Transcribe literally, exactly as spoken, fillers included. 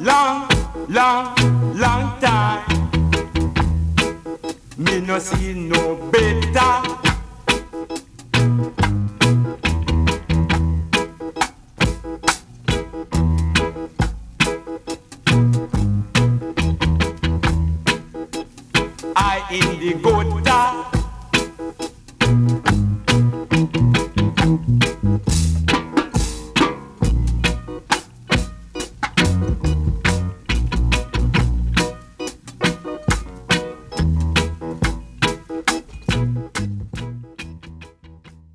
long, long, long time. Me no see no better. I in the good